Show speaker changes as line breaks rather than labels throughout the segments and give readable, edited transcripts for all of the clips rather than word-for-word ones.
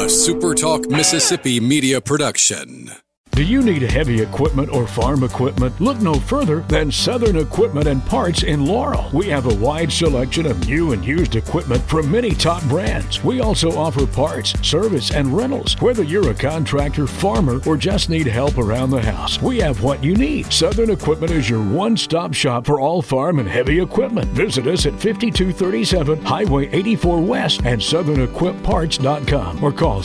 a SuperTalk Mississippi media production.
Do you need heavy equipment or farm equipment? Look no further than Southern Equipment and Parts in Laurel. We have a wide selection of new and used equipment from many top brands. We also offer parts, service, and rentals. Whether you're a contractor, farmer, or just need help around the house, we have what you need. Southern Equipment is your one-stop shop for all farm and heavy equipment. Visit us at 5237 Highway 84 West and SouthernEquipParts.com or call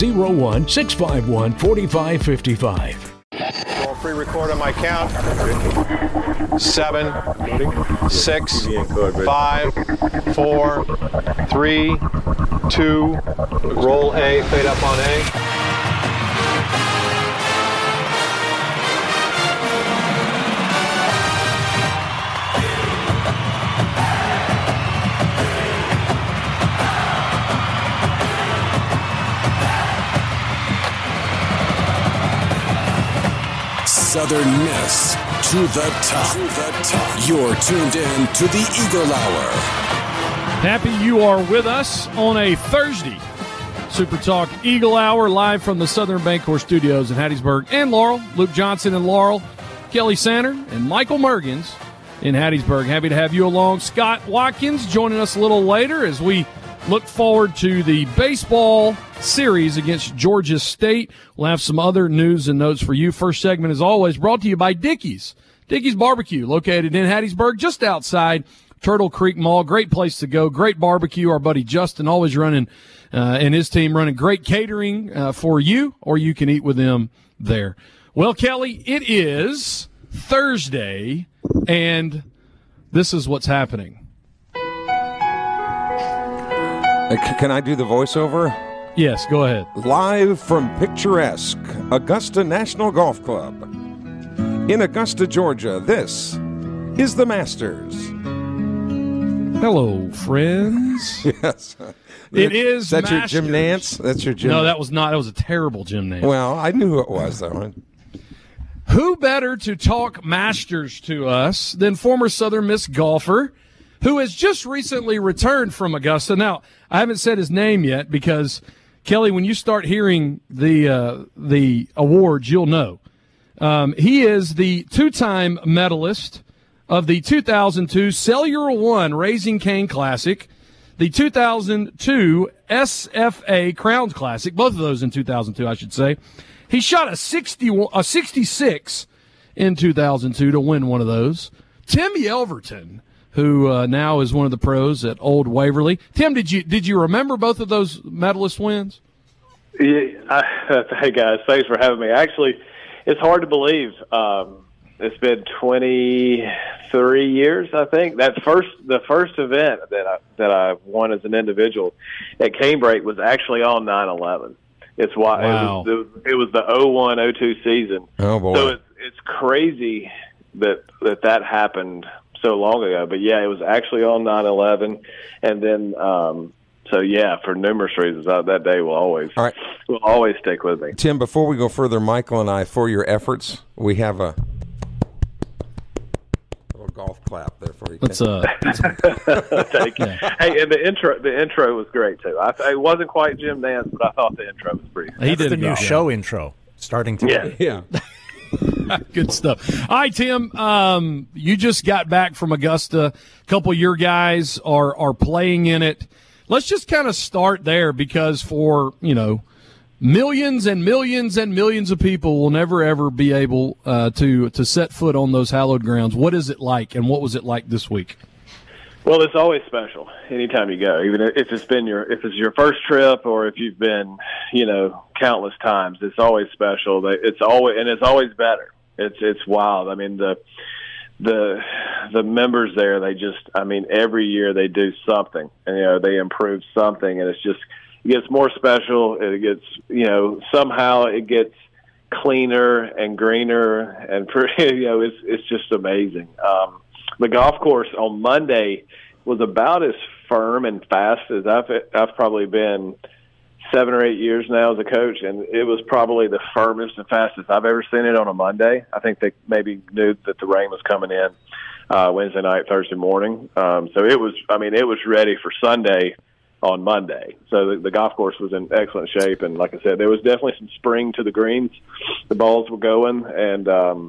601-651-4555.
Roll free record on my count. 7, 6, 5, 4, 3, 2. Roll A, fade up on A.
Southern Miss to the top. You're tuned in to the Eagle Hour.
Happy you are with us on a Thursday. Super Talk Eagle Hour live from the Southern Bancorp Studios in Hattiesburg and Laurel. Luke Johnson in Laurel, Kelly Sander, and Michael Mergens in Hattiesburg. Happy to have you along. Scott Watkins joining us a little later as we look forward to the baseball series against Georgia State. We'll have some other news and notes for you. First segment, as always, brought to you by Dickey's. Dickey's Barbecue, located in Hattiesburg, just outside Turtle Creek Mall. Great place to go. Great barbecue. Our buddy Justin always running, and his team running great catering for you, or you can eat with them there. Well, Kelly, it is Thursday, and this is what's happening.
Can I do the voiceover?
Yes, go ahead.
Live from picturesque Augusta National Golf Club in Augusta, Georgia, this is the Masters.
Hello, friends.
Yes.
It is
That's
Masters.
your Jim Nance? That's your Jim
No, that was not. That was a terrible Jim Nance.
Well, I knew who it was, though.
Who better to talk Masters to us than former Southern Miss golfer who has just recently returned from Augusta? Now, I haven't said his name yet because, Kelly, when you start hearing the awards, you'll know. He is the two-time medalist of the 2002 Cellular One Raising Cane Classic, the 2002 SFA Crowns Classic, both of those in 2002, I should say. He shot a 66 in 2002 to win one of those. Tim Yelverton, who now is one of the pros at Old Waverly. Tim, did you remember both of those medalist wins?
Yeah, hey guys, thanks for having me. Actually, it's hard to believe. It's been 23 years, I think. The first event that I won as an individual at Canebrake was actually on 9/11. It's why
wow.
it was the 01-02 season.
Oh boy!
So it's crazy that happened so long ago. But yeah, it was actually on 9/11, and then so yeah, for numerous reasons, that day will always stick with me.
Tim, before we go further, Michael and I, for your efforts, we have a little golf clap there for you.
Thank you. Yeah. Hey, and the intro was great too. It wasn't quite Jim Nance, but I thought the intro was pretty.
He did the new show intro starting today.
Yeah.
Good stuff. All right, Tim, you just got back from Augusta. A couple of your guys are playing in it. Let's just kind of start there because for, millions and millions and millions of people will never, ever be able to set foot on those hallowed grounds. What is it like, and what was it like this week?
Well, it's always special anytime you go, even if it's your first trip or if you've been, countless times. It's always special. It's always better. It's wild. I mean, the members there, every year they do something, and they improve something, and it gets more special. It gets, somehow it gets cleaner and greener, and it's just amazing. The golf course on Monday was about as firm and fast as I've probably been 7 or 8 years now as a coach, and it was probably the firmest and fastest I've ever seen it on a Monday. I think they maybe knew that the rain was coming in Wednesday night, Thursday morning. So it was ready for Sunday on Monday. So the golf course was in excellent shape, and like I said, there was definitely some spring to the greens. The balls were going, and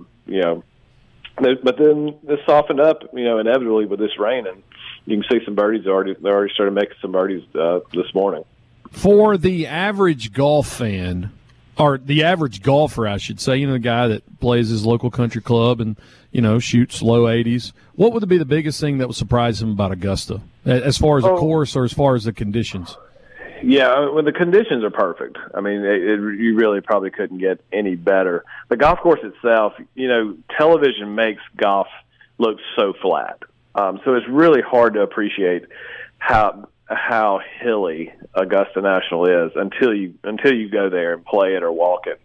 but then this softened up, inevitably with this rain, and you can see some birdies they already started making some birdies this morning.
For the average golf fan, or the average golfer, I should say, the guy that plays his local country club and, shoots low 80s, what would be the biggest thing that would surprise him about Augusta, as far as the course or as far as the conditions?
Yeah, the conditions are perfect. I mean, you really probably couldn't get any better. The golf course itself, television makes golf look so flat. So it's really hard to appreciate how hilly Augusta National is until you go there and play it or walk it.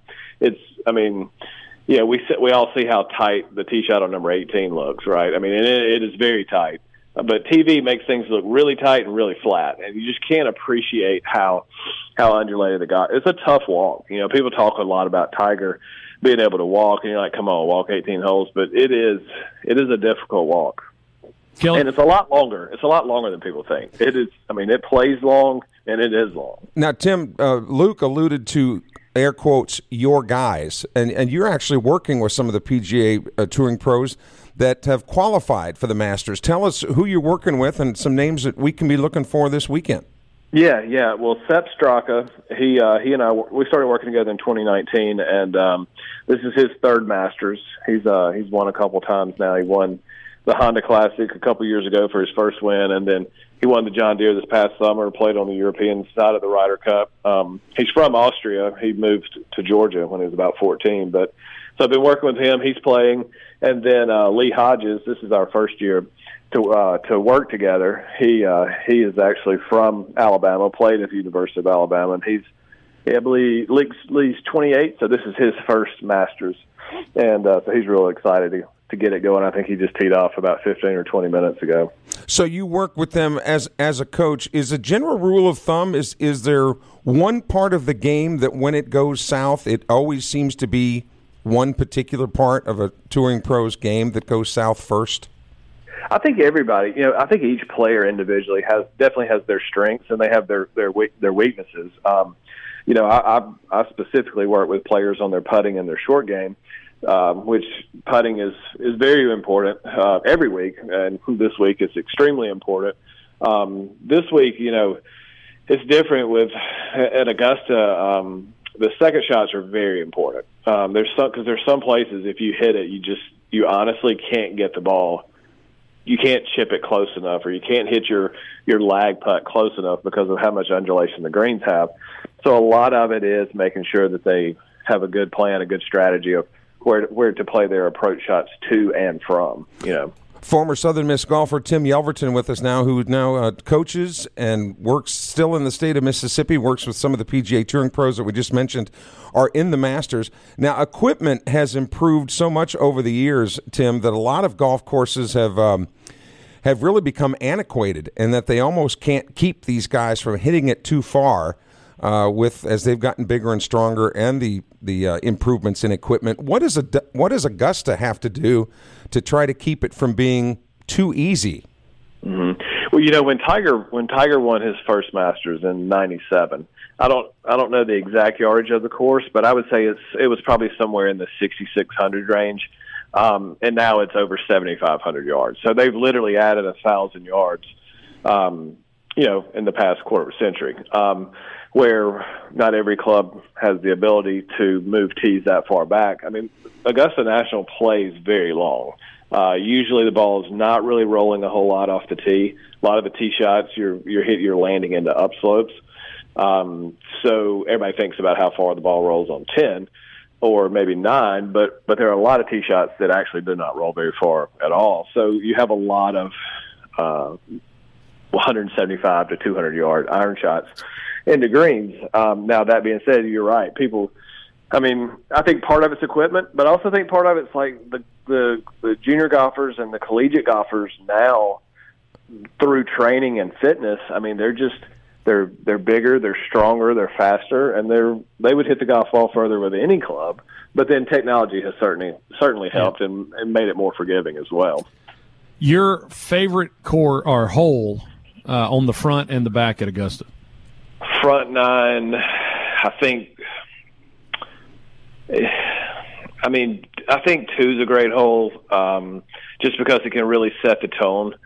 We all see how tight the tee shot on number 18 looks, right? I mean, it is very tight. But TV makes things look really tight and really flat, and you just can't appreciate how undulated the golf. It's a tough walk. People talk a lot about Tiger being able to walk, and you're like, come on, walk 18 holes, but it is a difficult walk.
Kelly?
And it's a lot longer. It's a lot longer than people think. It is. I mean, it plays long, and it is long.
Now, Tim, Luke alluded to, air quotes, your guys, and you're actually working with some of the PGA touring pros that have qualified for the Masters. Tell us who you're working with and some names that we can be looking for this weekend.
Yeah. Well, Sepp Straka, he and I, we started working together in 2019, and this is his third Masters. He's won a couple times now. He won the Honda Classic a couple years ago for his first win, and then he won the John Deere this past summer, played on the European side of the Ryder Cup. He's from Austria. He moved to Georgia when he was about 14. So I've been working with him. He's playing. And then Lee Hodges, this is our first year to work together. He is actually from Alabama, played at the University of Alabama, and I believe Lee's 28, so this is his first Masters. And so he's really excited to get it going. I think he just teed off about 15 or 20 minutes ago.
So you work with them as a coach. Is a general rule of thumb, is there one part of the game that when it goes south, it always seems to be one particular part of a touring pro's game that goes south first?
I think everybody, I think each player individually definitely has their strengths and they have their weaknesses. I specifically work with players on their putting and their short game, which putting is very important every week, and this week it's extremely important. This week, it's different at Augusta. The second shots are very important. Because there's some places if you hit it, you honestly can't get the ball. You can't chip it close enough, or you can't hit your lag putt close enough because of how much undulation the greens have. So a lot of it is making sure that they have a good plan, a good strategy of where to play their approach shots to and from.
Former Southern Miss golfer Tim Yelverton with us now, who now coaches and works still in the state of Mississippi, works with some of the PGA Touring pros that we just mentioned are in the Masters. Now, equipment has improved so much over the years, Tim, that a lot of golf courses have really become antiquated, and that they almost can't keep these guys from hitting it too far as they've gotten bigger and stronger, and the improvements in equipment. What does Augusta have to do to try to keep it from being too easy?
Mm-hmm. Well, when Tiger won his first Masters in '97, I don't know the exact yardage of the course, but I would say it was probably somewhere in the 6,600 range, and now it's over 7,500 yards. So they've literally added 1,000 yards, in the past quarter century. Where not every club has the ability to move tees that far back. I mean, Augusta National plays very long. Usually the ball is not really rolling a whole lot off the tee. A lot of the tee shots, you're landing into upslopes. So everybody thinks about how far the ball rolls on 10 or maybe 9, but there are a lot of tee shots that actually do not roll very far at all. So you have a lot of 175 to 200 yard iron shots into greens. Now, that being said, you're right. I think part of it's equipment, but I also think part of it's like the junior golfers and the collegiate golfers now, through training and fitness. I mean, they're bigger, they're stronger, they're faster, and they would hit the golf ball further with any club. But then technology has certainly helped and made it more forgiving as well.
Your favorite core or hole on the front and the back at Augusta?
Front 9, I think. I think 2's a great hole, just because it can really set the tone.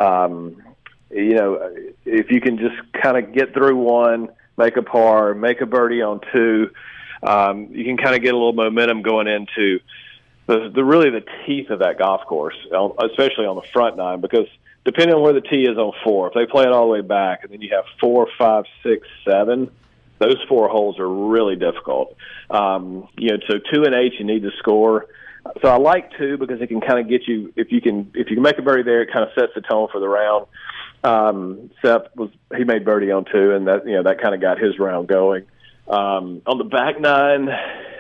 If you can just kind of get through 1, make a par, make a birdie on 2, you can kind of get a little momentum going into the teeth of that golf course, especially on the front 9, because depending on where the tee is on 4, if they play it all the way back, and then you have 4, 5, 6, 7, those 4 holes are really difficult. So 2 and 8, you need to score. So I like 2 because it can kind of get you. If you can make a birdie there, it kind of sets the tone for the round. Seth he made birdie on 2, and that kind of got his round going. On the back 9,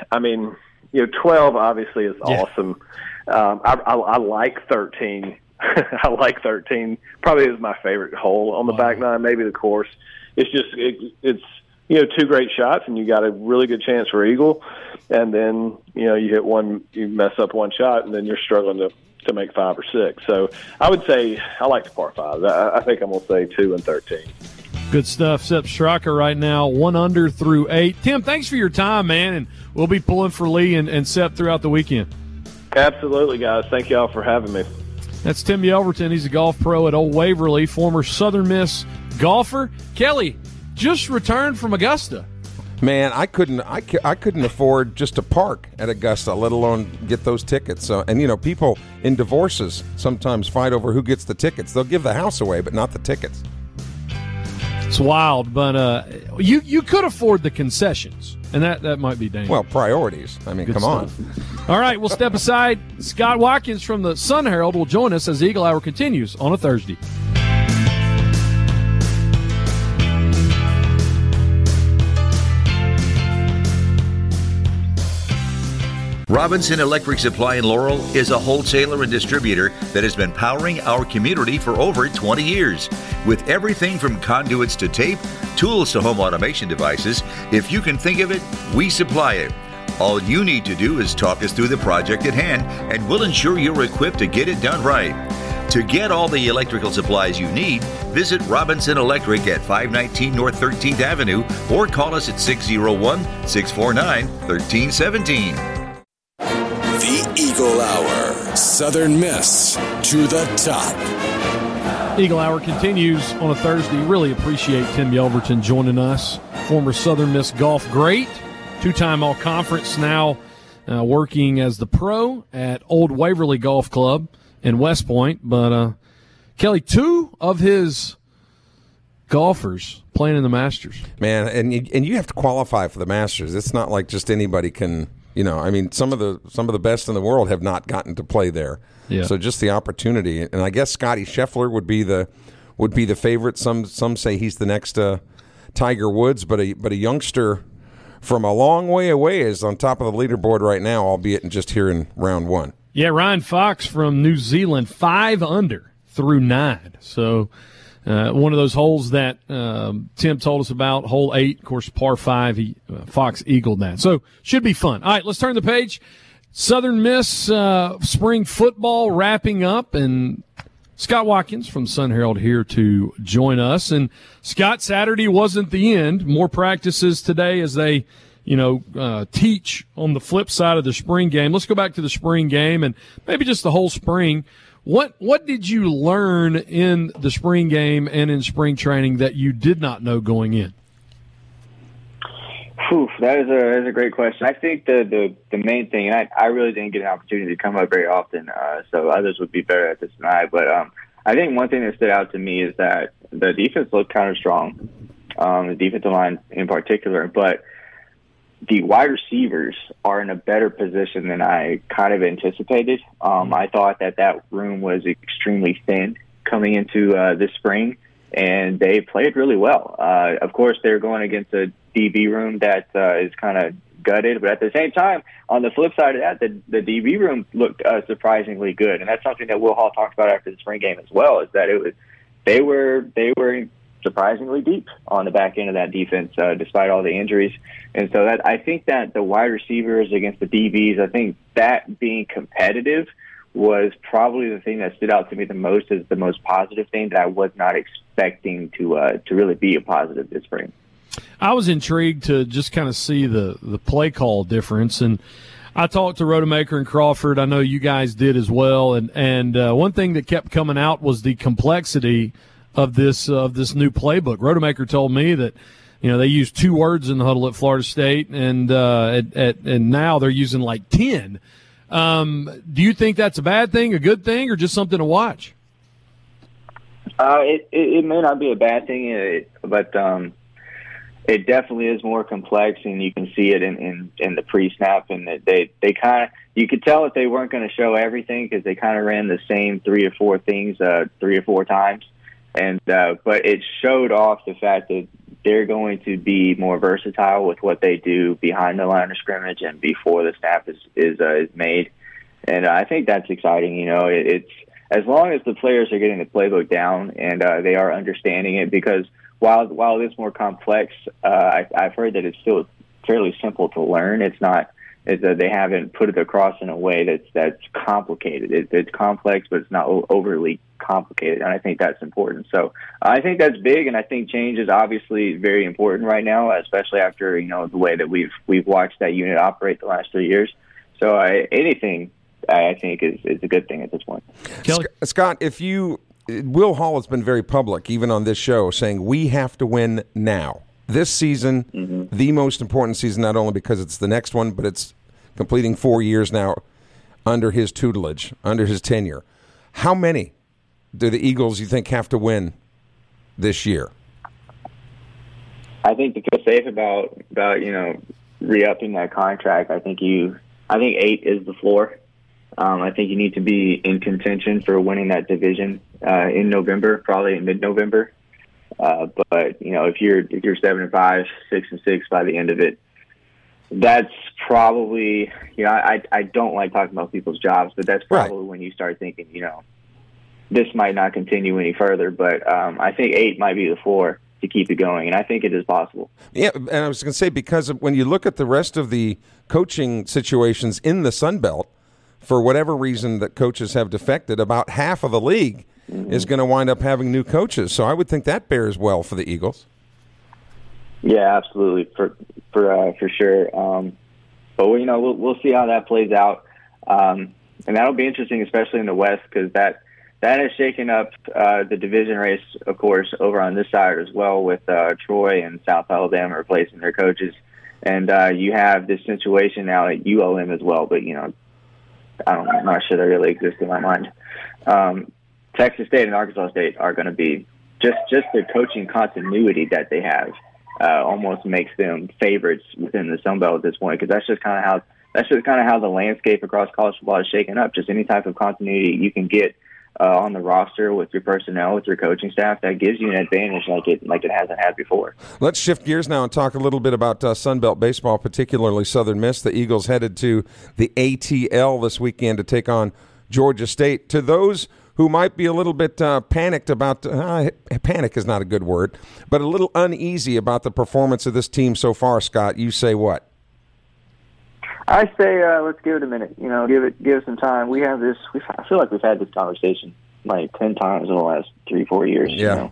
12 obviously is awesome. I like 13. I like 13. Probably is my favorite hole on the back 9. Maybe the course. It's just it's 2 great shots, and you got a really good chance for eagle. And then you hit one, you mess up one shot, and then you're struggling to make 5 or 6. So I would say I like the par 5. I think I'm going to say 2 and 13.
Good stuff. Sepp Straka right now, 1 under through 8. Tim, thanks for your time, man, and we'll be pulling for Lee and Sepp throughout the weekend.
Absolutely, guys. Thank you all for having me.
That's Tim Yelverton. He's a golf pro at Old Waverly, former Southern Miss golfer. Kelly just returned from Augusta.
Man, I couldn't afford just to park at Augusta, let alone get those tickets. So, and people in divorces sometimes fight over who gets the tickets. They'll give the house away, but not the tickets.
It's wild, but you could afford the concessions, and that might be dangerous.
Well, priorities. I mean,
Good
come
stuff. All right, we'll step aside. Scott Watkins from the Sun Herald will join us as the Eagle Hour continues on a Thursday.
Robinson Electric Supply in Laurel is a wholesaler and distributor that has been powering our community for over 20 years. With everything from conduits to tape, tools to home automation devices, if you can think of it, we supply it. All you need to do is talk us through the project at hand, and we'll ensure you're equipped to get it done right. To get all the electrical supplies you need, visit Robinson Electric at 519 North 13th Avenue or call us at 601-649-1317.
The Eagle Hour. Southern Miss to the top.
Eagle Hour continues on a Thursday. Really appreciate Tim Yelverton joining us. Former Southern Miss golf great, 2-time All-Conference, now working as the pro at Old Waverly Golf Club in West Point. But, Kelly, 2 of his golfers playing in the Masters.
Man, and you have to qualify for the Masters. It's not like just anybody can – some of the best in the world have not gotten to play there.
Yeah.
So just the opportunity, and I guess Scotty Scheffler would be the favorite. Some say he's the next Tiger Woods, but a youngster from a long way away is on top of the leaderboard right now, albeit just here in round 1.
Yeah, Ryan Fox from New Zealand, 5 under through 9. So one of those holes that Tim told us about, hole 8, of course, par 5, Fox eagled that. So should be fun. All right, let's turn the page. Southern Miss spring football wrapping up, and Scott Watkins from Sun Herald here to join us. And Scott, Saturday wasn't the end. More practices today as they teach on the flip side of the spring game. Let's go back to the spring game and maybe just the whole spring. What did you learn in the spring game and in spring training that you did not know going in?
That is a great question. I think the main thing, and I really didn't get an opportunity to come up very often, so others would be better at this than I. But I think one thing that stood out to me is that the defense looked kind of strong, the defensive line in particular. But the wide receivers are in a better position than I kind of anticipated. I thought that room was extremely thin coming into this spring, and they played really well. Of course, they're going against a DB room that is kind of gutted, but at the same time, on the flip side of that, the DB room looked surprisingly good, and that's something that Will Hall talked about after the spring game as well. Is that they were surprisingly deep on the back end of that defense, despite all the injuries. And so I think that the wide receivers against the DBs, I think that being competitive was probably the thing that stood out to me the most as the most positive thing that I was not expecting to really be a positive this spring.
I was intrigued to just kind of see the play call difference, and I talked to Rodemaker and Crawford. I know you guys did as well, and one thing that kept coming out was the complexity of this new playbook. Rodemaker told me that they used 2 words in the huddle at Florida State, and now they're using like 10. Do you think that's a bad thing, a good thing, or just something to watch?
It may not be a bad thing, but it definitely is more complex, and you can see it in the pre-snap. And they kind of, you could tell that they weren't going to show everything because they kind of ran the same 3 or 4 things 3 or 4 times, and but it showed off the fact that they're going to be more versatile with what they do behind the line of scrimmage and before the snap is made. And I think that's exciting. It's as long as the players are getting the playbook down and they are understanding it, because while it's more complex, I've heard that it's still fairly simple to learn. It's not. They haven't put it across in a way that's complicated. It's complex, but it's not overly complicated, and I think that's important. So I think that's big, and I think change is obviously very important right now, especially after the way that we've watched that unit operate the last 3 years. So anything I think is a good thing at this point.
Kelly?
Scott, Will Hall has been very public, even on this show, saying we have to win now. This season, the most important season, not only because it's the next one, but it's completing 4 years now under his tutelage, under his tenure. How many do the Eagles, you think, have to win this year?
I think to feel safe about re-upping that contract, I think 8 is the floor. I think you need to be in contention for winning that division in November, probably in mid-November. But if you're 7-5, 6-6 by the end of it, that's probably I don't like talking about people's jobs, but that's probably when you start thinking this might not continue any further. But I think 8 might be the floor to keep it going, and I think it is possible. Yeah,
and I was going to say, because when you look at the rest of the coaching situations in the Sun Belt, for whatever reason that coaches have defected, about half of the league is going to wind up having new coaches. So I would think that bears well for the Eagles.
Yeah, absolutely, for sure. But we'll see how that plays out, and that'll be interesting, especially in the West, because that has shaken up the division race, of course, over on this side as well, with Troy and South Alabama replacing their coaches, and you have this situation now at ULM as well. But I'm not sure that really exists in my mind. Texas State and Arkansas State are going to be just the coaching continuity that they have almost makes them favorites within the Sun Belt at this point, because that's just kind of how the landscape across college football is shaken up. Just any type of continuity you can get on the roster with your personnel, with your coaching staff, that gives you an advantage like it hasn't had before.
Let's shift gears now and talk a little bit about Sun Belt baseball, particularly Southern Miss. The Eagles headed to the ATL this weekend to take on Georgia State. To those who might be a little bit panicked about panic is not a good word, but a little uneasy about the performance of this team so far, Scott, you say what?
I say let's give it a minute. Give it some time. I feel like we've had this conversation like 10 times in the last 3-4 years.
Yeah.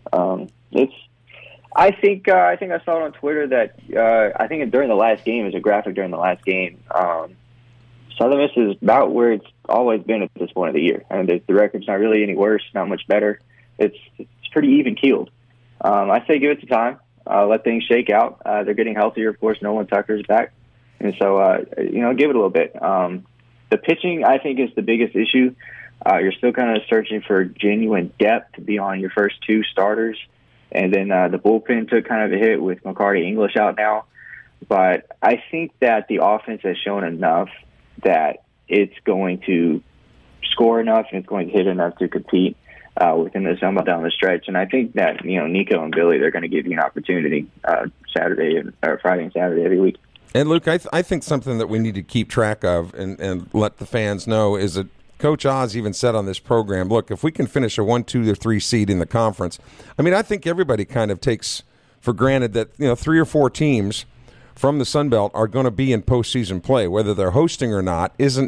I think I saw it on Twitter that I think during the last game, as a graphic during the last game, Southern Miss is about where it's always been at this point of the year. And the record's not really any worse, not much better. It's pretty even keeled. I say give it some time. Let things shake out. They're getting healthier, of course. Nolan Tucker's back. And so, give it a little bit. The pitching, I think, is the biggest issue. You're still kind of searching for genuine depth beyond your first 2 starters. And then the bullpen took kind of a hit with McCarty English out now. But I think that the offense has shown enough that it's going to score enough and it's going to hit enough to compete within the Sun Belt down the stretch. And I think that, Nico and Billy, they're going to give you an opportunity Friday and Saturday every week.
And, Luke, I think something that we need to keep track of and let the fans know is that Coach Oz even said on this program, look, if we can finish a 1, 2, or 3 seed in the conference, I think everybody kind of takes for granted that 3 or 4 teams from the Sun Belt are going to be in postseason play, whether they're hosting or not, isn't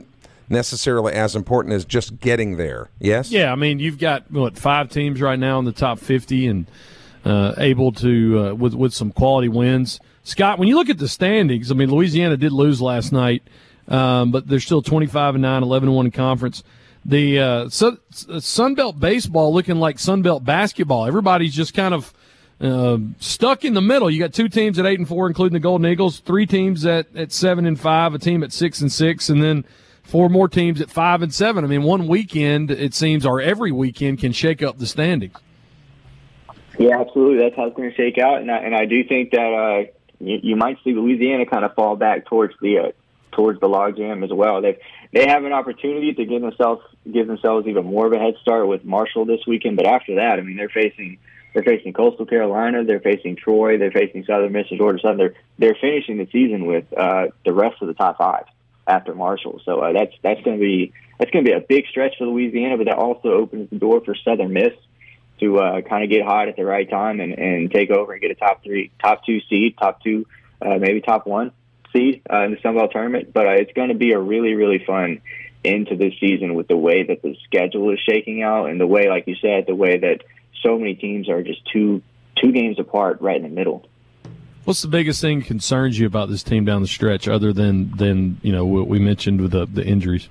necessarily as important as just getting there. Yes?
Yeah, I mean, you've got, 5 teams right now in the top 50 and able to, with some quality wins. Scott, when you look at the standings, I mean, Louisiana did lose last night, but they're still 25-9, 11-1 in conference. The Sunbelt baseball looking like Sunbelt basketball. Everybody's just kind of stuck in the middle. You got 2 teams at 8-4, including the Golden Eagles, 3 teams at 7-5, a team at 6-6, and then 4 more teams at 5-7. I mean, one weekend, it seems, or every weekend can shake up the standings.
Yeah, absolutely. That's how it's going to shake out, and I do think that you might see Louisiana kind of fall back towards the logjam as well. They have an opportunity to give themselves even more of a head start with Marshall this weekend, but after that, I mean, they're facing Coastal Carolina, they're facing Troy, they're facing Southern Miss and Georgia Southern. They're finishing the season with the rest of the top 5 after Marshall. So that's going to be a big stretch for Louisiana, but that also opens the door for Southern Miss to kind of get hot at the right time and take over and get a top 2 seed, top 2, maybe top 1 seed in the Sun Belt tournament. But it's going to be a really, really fun end to this season with the way that the schedule is shaking out and the way, like you said, the way that so many teams are just two games apart right in the middle.
What's the biggest thing that concerns you about this team down the stretch other than what we mentioned with the injuries?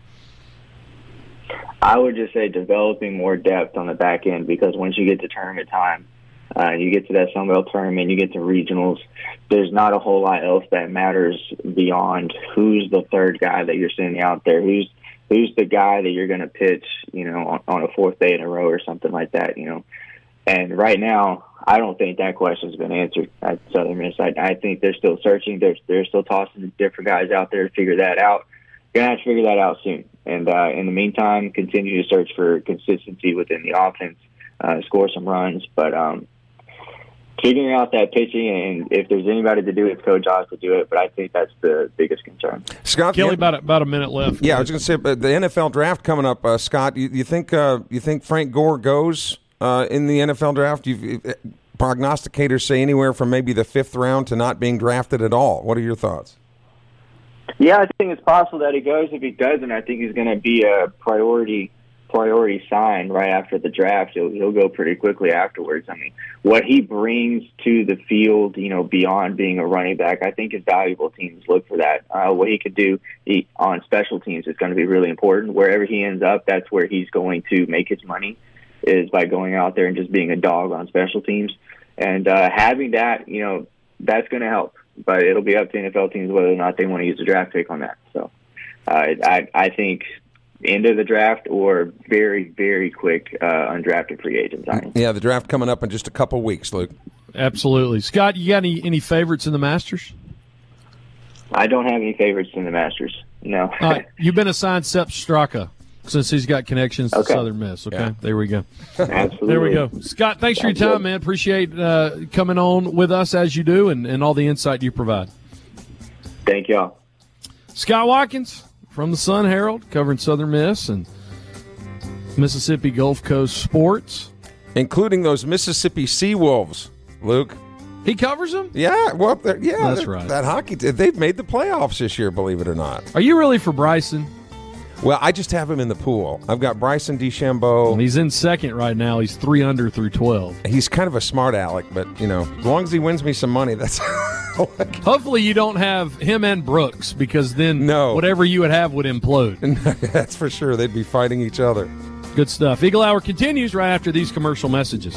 I would just say developing more depth on the back end, because once you get to tournament time, you get to that Sun Belt tournament, you get to regionals, there's not a whole lot else that matters beyond who's the third guy that you're sending out there, who's the guy that you're going to pitch, on a 4th day in a row or something like that, And right now, I don't think that question's been answered at Southern Miss. I think they're still searching. They're still tossing different guys out there to figure that out. You're going to have to figure that out soon. And in the meantime, continue to search for consistency within the offense, score some runs. But figuring out that pitching, and if there's anybody to do it, it's Coach Oz to do it. But I think that's the biggest concern.
Scott,
Kelly, about a minute left.
Yeah, I was going to say, the NFL draft coming up, Scott, you think Frank Gore goes in the NFL draft? Prognosticators say anywhere from maybe the 5th round to not being drafted at all. What are your thoughts?
Yeah, I think it's possible that he goes. If he doesn't, I think he's going to be a priority sign right after the draft. He'll go pretty quickly afterwards. I mean, what he brings to the field, beyond being a running back, I think is valuable. Teams look for that. What he could do on special teams is going to be really important. Wherever he ends up, that's where he's going to make his money, is by going out there and just being a dog on special teams. And having that, that's going to help. But it'll be up to NFL teams whether or not they want to use a draft pick on that. So I think end of the draft or very, very quick undrafted free agent signing.
Yeah, the draft coming up in just a couple weeks, Luke.
Absolutely. Scott, you got any favorites in the Masters?
I don't have any favorites in the Masters, no.
All right, you've been assigned Sepp Straka since he's got connections to Southern Miss. Okay, There we go.
Absolutely.
There we go. Scott, thanks for your time, man. Appreciate coming on with us as you do and all the insight you provide.
Thank y'all.
Scott Watkins from the Sun Herald, covering Southern Miss and Mississippi Gulf Coast sports.
Including those Mississippi Seawolves, Luke.
He covers them?
Yeah, well, that's
right.
That hockey, they've made the playoffs this year, believe it or not.
Are you really for Bryson?
Well, I just have him in the pool. I've got Bryson DeChambeau.
And he's in second right now. He's 3 under through 12.
He's kind of a smart aleck, but, as long as he wins me some money, that's
Hopefully you don't have him and Brooks, because then whatever you would have would implode.
That's for sure. They'd be fighting each other.
Good stuff. Eagle Hour continues right after these commercial messages.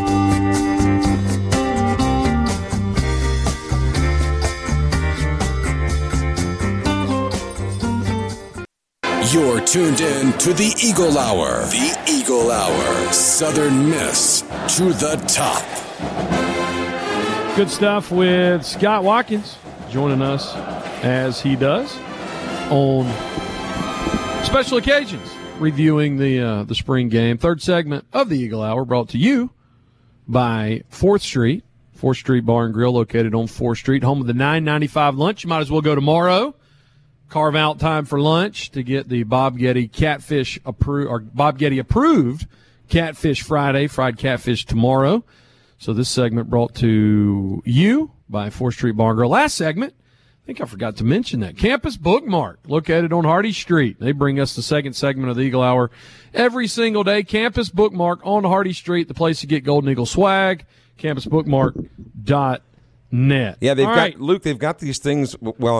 You're tuned in to the Eagle Hour. The Eagle Hour. Southern Miss to the top.
Good stuff with Scott Watkins joining us as he does on special occasions, reviewing the spring game. Third segment of the Eagle Hour brought to you by 4th Street. 4th Street Bar and Grill located on 4th Street, home of the $9.95 lunch. You might as well go tomorrow. Carve out time for lunch to get the Bob Getty Bob Getty approved Catfish Friday, fried catfish tomorrow. So this segment brought to you by 4th Street Bar and Grill. Last segment, I think I forgot to mention that. Campus Bookmark, located on Hardy Street. They bring us the second segment of the Eagle Hour every single day. Campus Bookmark on Hardy Street, the place to get Golden Eagle swag, campusbookmark.net.
Yeah, Luke, they've got these things,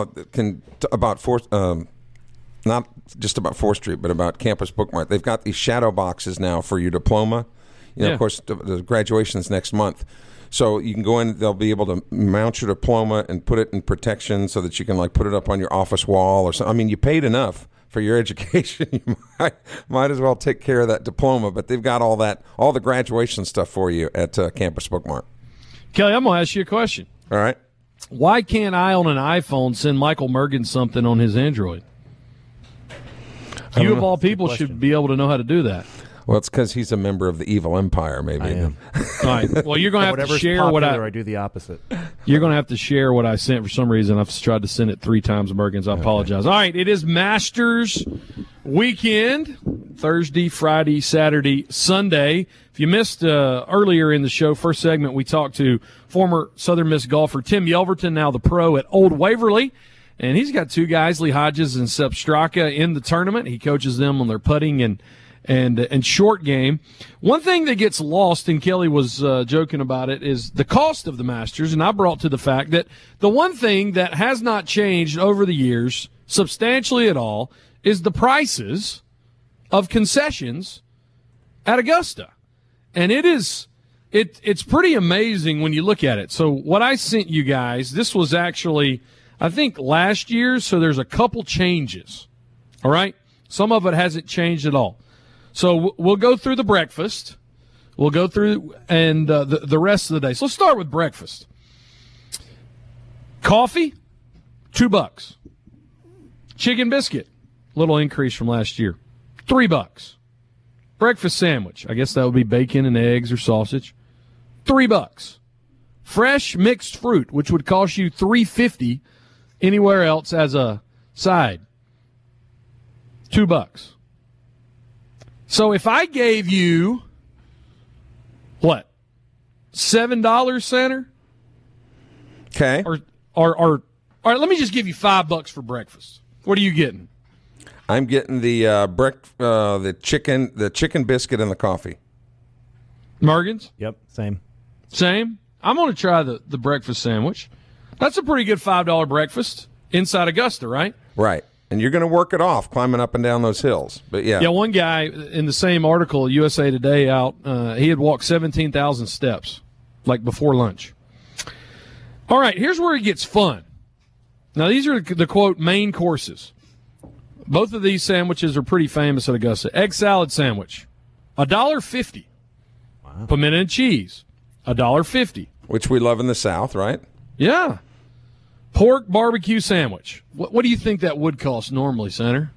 not just about 4th Street, but about Campus Bookmark. They've got these shadow boxes now for your diploma. Of course, the graduation's next month. So you can go in, they'll be able to mount your diploma and put it in protection so that you can, put it up on your office wall or something. I mean, you paid enough for your education. You might as well take care of that diploma. But they've got all the graduation stuff for you at Campus Bookmark.
Kelly, I'm going to ask you a question.
All right.
Why can't I, on an iPhone, send Michael Mergen something on his Android? You, of all people, should be able to know how to do that.
Well, it's because he's a member of the evil empire, maybe.
I am.
All right. Well, you're going to have to share what
I do the opposite.
You're going to have to share what I sent. For some reason, I've tried to send it 3 times, Mergens. I apologize. All right. It is Masters weekend, Thursday, Friday, Saturday, Sunday. If you missed earlier in the show, first segment, we talked to former Southern Miss golfer Tim Yelverton, now the pro at Old Waverly. And he's got 2 guys, Lee Hodges and Sepp Straka, in the tournament. He coaches them on their putting and short game. One thing that gets lost, and Kelly was joking about it, is the cost of the Masters. And I brought to the fact that the one thing that has not changed over the years substantially at all is the prices of concessions at Augusta. And it's pretty amazing when you look at it. So what I sent you guys, this was actually, I think, last year, so there's a couple changes. All right? Some of it hasn't changed at all. So we'll go through the breakfast. We'll go through and the rest of the day. So let's start with breakfast. Coffee, $2. Chicken biscuit, little increase from last year, $3. Breakfast sandwich, I guess that would be bacon and eggs or sausage, $3. Fresh mixed fruit, which would cost you $3.50 anywhere else as a side, $2. So if I gave you, what, $7, Center?
Okay.
Or all right, let me just give you $5 for breakfast. What are you getting?
I'm getting the chicken biscuit and the coffee.
Mergens?
Yep, same.
Same? I'm going to try the breakfast sandwich. That's a pretty good $5 breakfast inside Augusta, right?
Right. And you're going to work it off climbing up and down those hills. But yeah.
Yeah, one guy in the same article, USA Today out, he had walked 17,000 steps, before lunch. All right, here's where it gets fun. Now, these are the, quote, main courses. Both of these sandwiches are pretty famous at Augusta. Egg salad sandwich, $1.50. Wow. Pimento and cheese, $1.50.
Which we love in the South, right?
Yeah. Pork barbecue sandwich. What do you think that would cost normally, Center?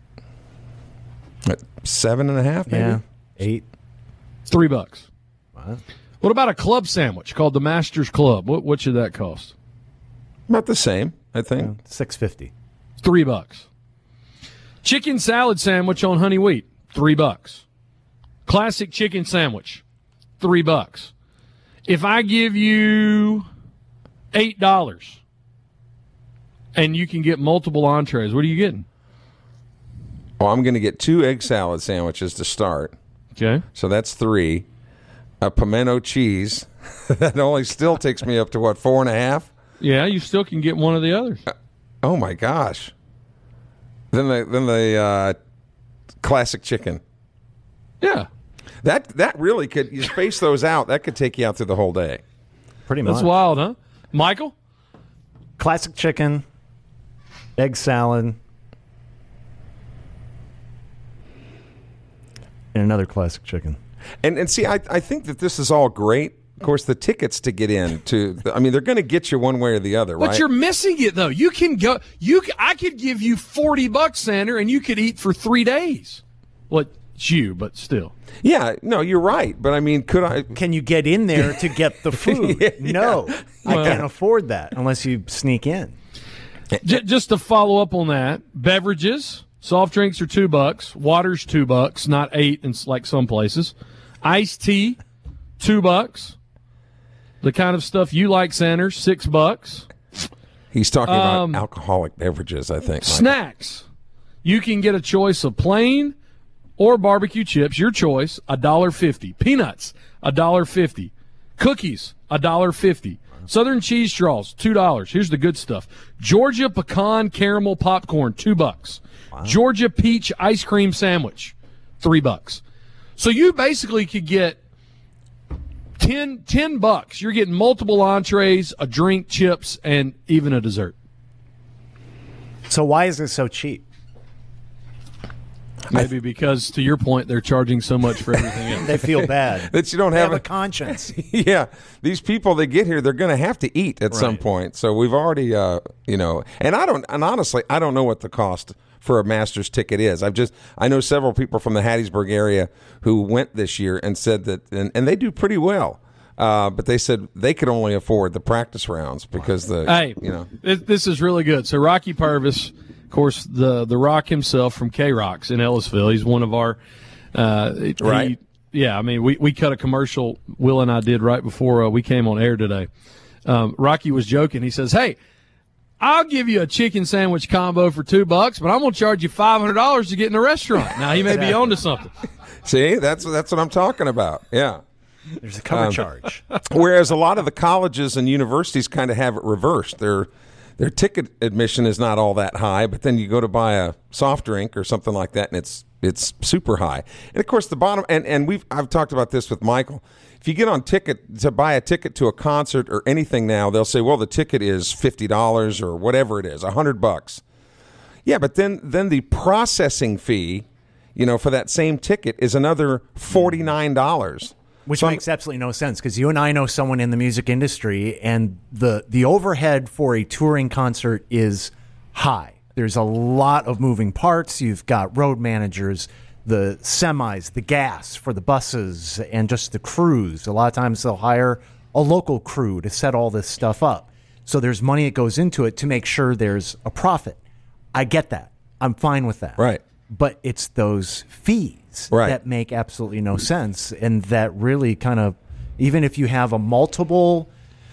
$7.50, maybe?
Yeah, $8.
$3.
Wow.
What about a club sandwich called the Masters Club? What should that cost?
About the same, I think.
$6.50.
$3. Chicken salad sandwich on honey wheat, $3. Classic chicken sandwich, $3. If I give you $8 and you can get multiple entrees, what are you getting?
Well, I'm going to get 2 egg salad sandwiches to start.
Okay.
So that's 3. A pimento cheese. That only still takes me up to, what, 4.5?
Yeah, you still can get one of the others.
Oh, my gosh. Then the classic chicken.
Yeah.
That really could, you space those out, that could take you out through the whole day.
Pretty much.
That's wild, huh? Michael?
Classic chicken, egg salad, and another classic chicken.
And see, I think that this is all great. Of course, the tickets to get in they're going to get you one way or the other, right?
But you're missing it, though. You can go. I could give you $40, Sander, and you could eat for 3 days. Well, it's you, but still.
Yeah, no, you're right. But I mean,
Can you get in there to get the food?
Yeah.
No, I can't afford that unless you sneak in.
Just to follow up on that, beverages, soft drinks are $2, water's $2, not $8 like some places. Iced tea, $2. The kind of stuff you like, Sanders, $6.
He's talking about alcoholic beverages, I think.
Snacks. You can get a choice of plain or barbecue chips, your choice, $1.50. Peanuts, $1.50. Cookies, $1.50. Southern cheese straws, $2. Here's the good stuff. Georgia pecan caramel popcorn, $2. Wow. Georgia peach ice cream sandwich, $3. So you basically could get $10. You're getting multiple entrees, a drink, chips, and even a dessert.
So why is this so cheap?
Maybe because, to your point, they're charging so much for everything else.
They feel bad.
That you don't
have
have
a conscience.
Yeah. These people that get here, they're going to have to eat at some point. So we've already, and honestly, I don't know what the cost for a Masters ticket is. I know several people from the Hattiesburg area who went this year and said that, and they do pretty well. But they said they could only afford the practice rounds because
this is really good. So Rocky Purvis, of course, the Rock himself from K-Rocks in Ellisville. He's one of our
right.
We cut a commercial, Will and I did, right before we came on air today. Rocky was joking. He says, "Hey, I'll give you a chicken sandwich combo for $2, but I'm going to charge you $500 to get in the restaurant." Now, he may be on to something.
See, that's what I'm talking about. Yeah.
There's a cover charge.
Whereas a lot of the colleges and universities kind of have it reversed. Their ticket admission is not all that high, but then you go to buy a soft drink or something like that, and it's super high. And of course, the bottom and I've talked about this with Michael. If you get on ticket to buy a ticket to a concert or anything now, they'll say, well, the ticket is $50 or whatever it is, $100. Yeah, but then the processing fee, for that same ticket is another $49.
Which makes absolutely no sense, because you and I know someone in the music industry, and the overhead for a touring concert is high. There's a lot of moving parts. You've got road managers, the semis, the gas for the buses, and just the crews. A lot of times they'll hire a local crew to set all this stuff up. So there's money that goes into it to make sure there's a profit. I get that. I'm fine with that.
Right.
But it's those fees that make absolutely no sense, and that really kind of, even if you have a multiple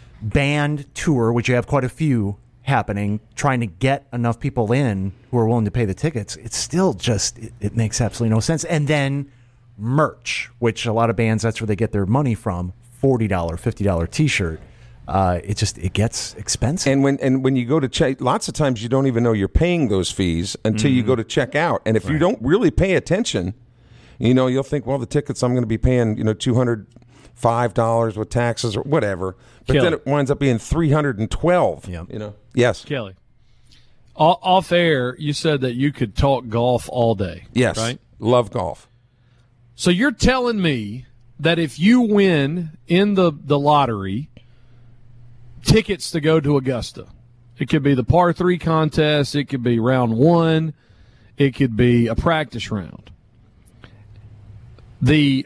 band tour, which you have quite a few happening, trying to get enough people in who are willing to pay the tickets, it's still just, it makes absolutely no sense. And then merch, which a lot of bands, that's where they get their money from, $40, $50 T-shirt. It gets expensive.
And when you go to check, lots of times you don't even know you're paying those fees until you go to check out. And if you don't really pay attention, you'll think, well, the tickets I'm going to be paying, $205 with taxes or whatever. But then it winds up being $312.
Yep.
Yes.
Kelly, off air, you said that you could talk golf all day.
Yes.
Right?
Love golf.
So you're telling me that if you win in the lottery, tickets to go to Augusta. It could be the par 3 contest. It could be round 1. It could be a practice round. The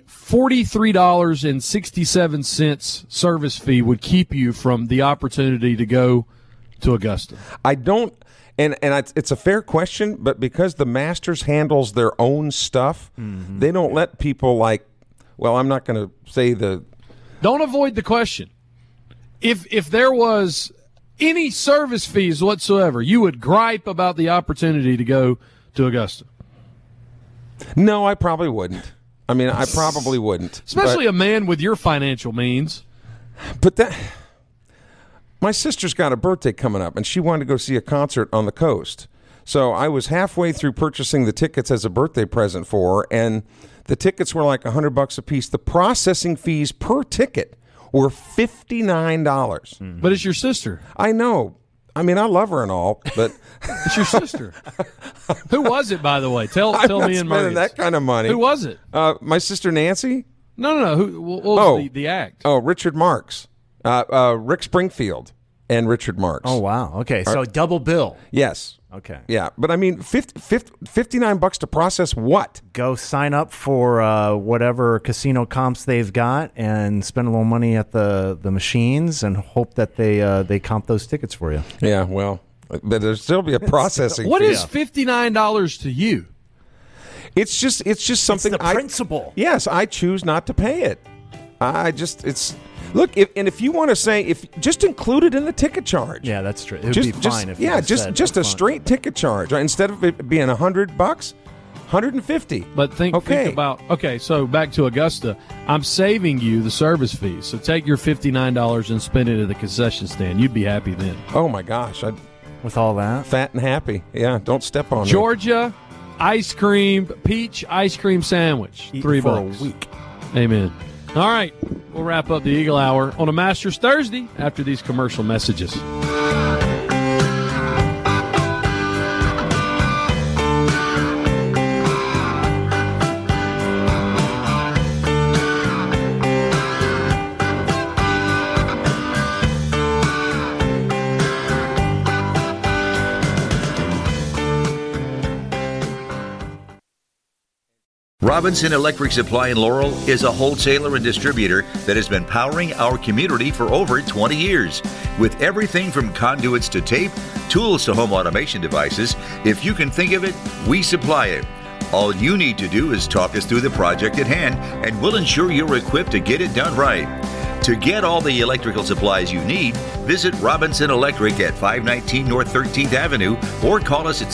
$43.67 service fee would keep you from the opportunity to go to Augusta.
I don't, and it's a fair question, but because the Masters handles their own stuff, they don't let people I'm not going to say
Don't avoid the question. If there was any service fees whatsoever, you would gripe about the opportunity to go to Augusta.
No, I probably wouldn't. I probably wouldn't.
Especially a man with your financial means.
But my sister's got a birthday coming up, and she wanted to go see a concert on the coast. So I was halfway through purchasing the tickets as a birthday present for her, and the tickets were like $100 a piece. The processing fees per ticket were $59.
But it's your sister.
I know. I love her and all, but
it's your sister. Who was it, by the way? Tell me in
spending that kind of money.
Who was it?
My sister Nancy.
No. What was the act?
Oh, Richard Marx, Rick Springfield, and Richard Marx.
Oh wow. Okay, so double bill.
Yes.
Okay.
Yeah, but $59 to process what?
Go sign up for whatever casino comps they've got and spend a little money at the machines and hope that they comp those tickets for you.
Yeah, well, but there'll still be a processing
What
fee.
is $59 to you?
It's just something.
It's the principle.
Yes, I choose not to pay it. Look, if you want to say, just include it in the ticket charge.
Yeah, that's true. It would be fine if you
just a straight ticket charge. Right? Instead of it being $100, $150.
But think about, so back to Augusta. I'm saving you the service fees. So take your $59 and spend it at the concession stand. You'd be happy then.
Oh, my gosh.
With all that?
Fat and happy. Yeah, don't step on
Georgia ice cream, peach ice cream sandwich.
Eat
$3
for a week.
Amen. All right, we'll wrap up the Eagle Hour on a Masters Thursday after these commercial messages.
Robinson Electric Supply in Laurel is a wholesaler and distributor that has been powering our community for over 20 years. With everything from conduits to tape, tools to home automation devices, if you can think of it, we supply it. All you need to do is talk us through the project at hand, and we'll ensure you're equipped to get it done right. To get all the electrical supplies you need, visit Robinson Electric at 519 North 13th Avenue or call us at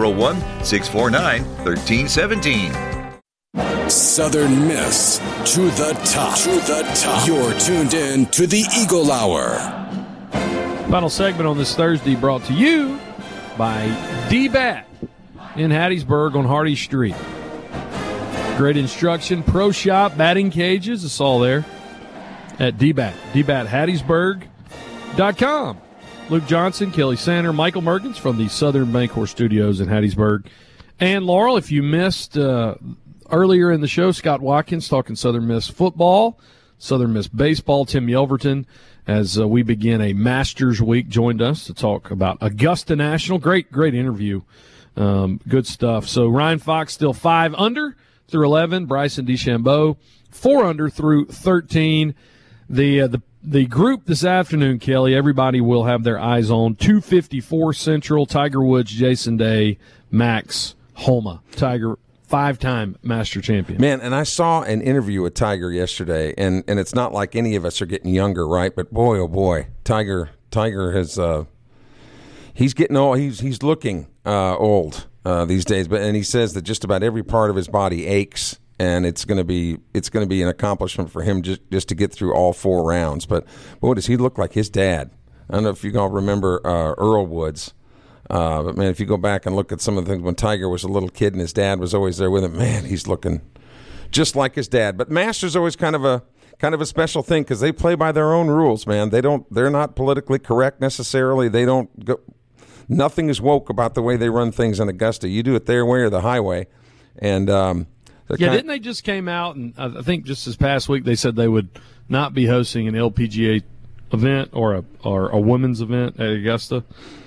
601-649-1317.
Southern Miss to the top. To the top. You're tuned in to the Eagle Hour.
Final segment on this Thursday brought to you by D-Bat in Hattiesburg on Hardy Street. Great instruction, pro shop, batting cages. It's all there at D-Bat. DBATHattiesburg.com. Luke Johnson, Kelly Sander, Michael Mergens from the Southern Bancorp Studios in Hattiesburg. And Laurel, if you missed earlier in the show, Scott Watkins talking Southern Miss football, Southern Miss baseball. Tim Yelverton, as we begin a Masters week, joined us to talk about Augusta National. Great interview. Good stuff. So Ryan Fox still 5 under through 11. Bryson DeChambeau 4 under through 13. The group this afternoon, Kelly, everybody will have their eyes on 254 Central, Tiger Woods, Jason Day, Max Homa. Tiger, 5-time master champion.
Man, and I saw an interview with Tiger yesterday, and it's not like any of us are getting younger, right? But boy, oh boy, Tiger has he's getting old. He's looking old these days. And he says that just about every part of his body aches, and it's going to be an accomplishment for him just to get through all 4 rounds. But boy, does he look like his dad? I don't know if you all remember Earl Woods. But, man, if you go back and look at some of the things when Tiger was a little kid and his dad was always there with him, man, he's looking just like his dad. But Masters always kind of a special thing because they play by their own rules, man. They're not politically correct necessarily. They don't go. Nothing is woke about the way they run things in Augusta. You do it their way or the highway. And
didn't they just came out and I think just this past week they said they would not be hosting an LPGA event or a women's event at Augusta.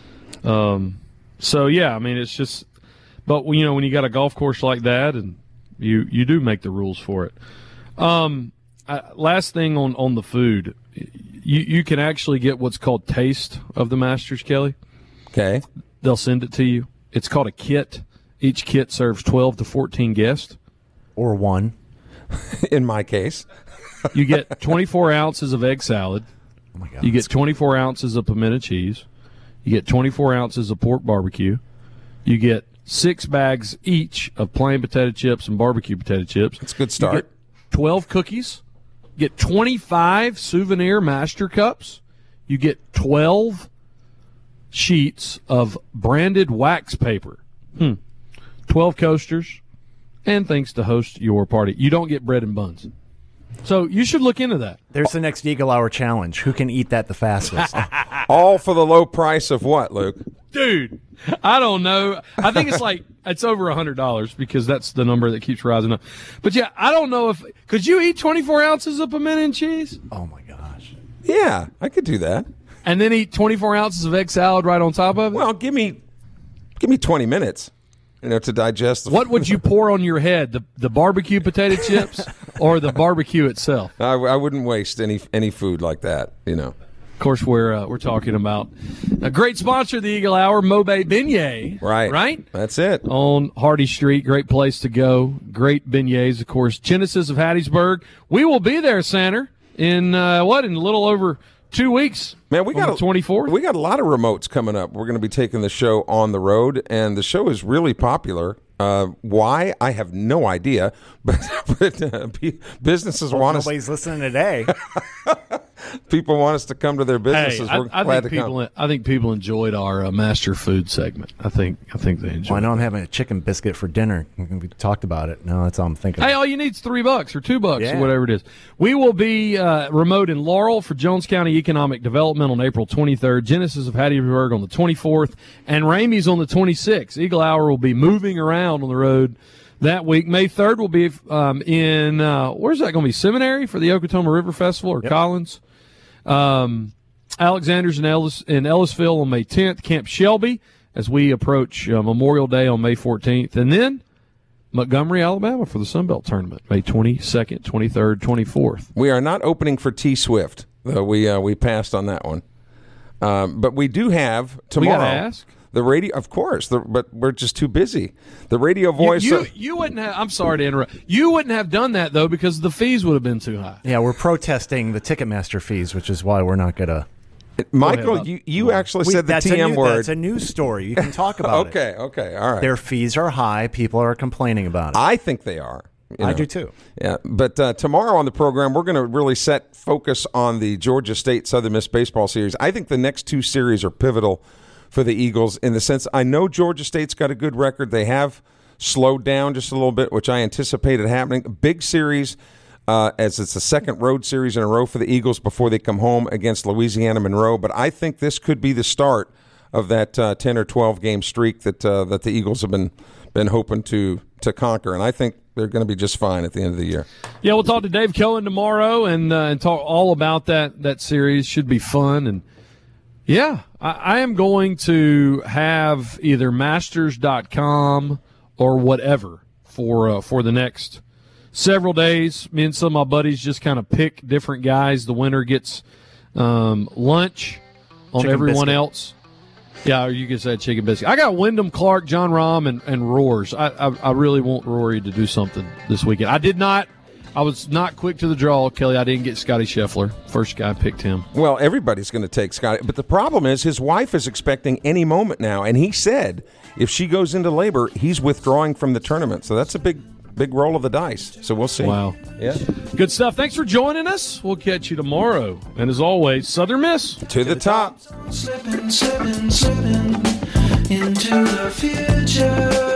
So yeah, I mean, it's just, but when you got a golf course like that and you do make the rules for it. Last thing on the food, you can actually get what's called Taste of the Masters, Kelly.
Okay.
They'll send it to you. It's called a kit. Each kit serves 12 to 14 guests.
Or 1.
In my case.
You get 24 ounces of egg salad.
Oh my God.
You get 24 ounces of pimento cheese. You get 24 ounces of pork barbecue. You get 6 bags each of plain potato chips and barbecue potato chips.
That's a good start.
You get 12 cookies. You get 25 souvenir master cups. You get 12 sheets of branded wax paper. 12 coasters and things to host your party. You don't get bread and buns. So you should look into that.
There's the next Eagle Hour challenge. Who can eat that the fastest?
All for the low price of what, Luke?
Dude, I don't know. I think it's over $100 because that's the number that keeps rising up. But yeah, I don't know if could you eat 24 ounces of pimento and cheese?
Oh my gosh.
Yeah, I could do that.
And then eat 24 ounces of egg salad right on top of it?
Well, give me 20 minutes. To digest.
What would you pour on your head? The barbecue potato chips or the barbecue itself?
I wouldn't waste any food like that. Of
course, we're talking about a great sponsor of the Eagle Hour, Mobay Beignet. Right.
That's it.
On Hardy Street, great place to go. Great beignets, of course. Genesis of Hattiesburg. We will be there, Sander. in a little over 2 weeks.
Man, we got
the 24th.
We got a lot of remotes coming up. We're going to be taking the show on the road, and the show is really popular. Why? I have no idea, but businesses want us.
Nobody's listening today.
People want us to come to their businesses.
Hey,
We're glad to come.
I think people enjoyed our Master Food segment. I think they enjoyed.
Well, I know I'm having a chicken biscuit for dinner. We talked about it. No, that's all I'm thinking.
Hey, all you need is $3 or $2 or whatever it is. We will be remote in Laurel for Jones County Economic Development on April 23rd, Genesis of Hattiesburg on the 24th, and Ramey's on the 26th. Eagle Hour will be moving around on the road that week. May 3rd will be in where's that going to be? Seminary for the Okatoma River Festival or Collins. Alexander's in Ellisville on May 10th. Camp Shelby as we approach Memorial Day on May 14th, and then Montgomery, Alabama for the Sun Belt Tournament, May 22nd, 23rd, 24th.
We are not opening for T Swift, though we passed on that one. But we do have tomorrow.
We got to ask.
The radio, of course, but we're just too busy. The radio voice.
You wouldn't have. I'm sorry to interrupt. You wouldn't have done that though because the fees would have been too high.
Yeah, we're protesting the Ticketmaster fees, which is why we're not going to.
Michael, you actually said the TM word.
That's a news story. You can talk about
it. Okay, all right.
Their fees are high. People are complaining about it.
I think they are.
I do too.
Yeah, but tomorrow on the program, we're going to really set focus on the Georgia State Southern Miss baseball series. I think the next two series are pivotal for the Eagles in the sense I know Georgia State's got a good record. They have slowed down just a little bit, which I anticipated happening. A big series as it's the second road series in a row for the Eagles before they come home against Louisiana Monroe. But I think this could be the start of that 10 or 12 game streak that the Eagles have been hoping to conquer. And I think they're going to be just fine at the end of the year.
Yeah, we'll talk to Dave Cohen tomorrow and talk all about that series. Should be fun. And yeah, I am going to have either masters.com or whatever for the next several days. Me and some of my buddies just kind of pick different guys. The winner gets lunch on
Chicken
everyone
biscuit.
else. Yeah, or you can say chicken biscuit. I got Wyndham Clark, John Rahm, and Roars. I really want Rory to do something this weekend. I was not quick to the draw, Kelly. I didn't get Scotty Scheffler. First guy picked him.
Well, everybody's going to take Scotty. But the problem is his wife is expecting any moment now. And he said if she goes into labor, he's withdrawing from the tournament. So that's a big roll of the dice. So we'll see.
Wow.
Yeah.
Good stuff. Thanks for joining us. We'll catch you tomorrow. And as always, Southern Miss.
To the top.
Slipping into the future.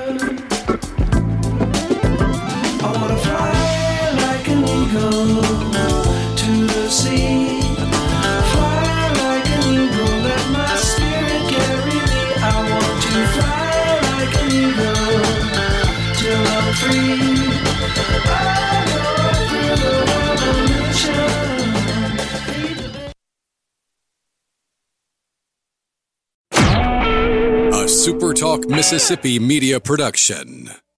I want to fly like an eagle to the sea. Fly like an eagle, let my spirit carry me. I want to fly like an eagle till I'm free. I go through the revolution.
A SuperTalk Mississippi media production.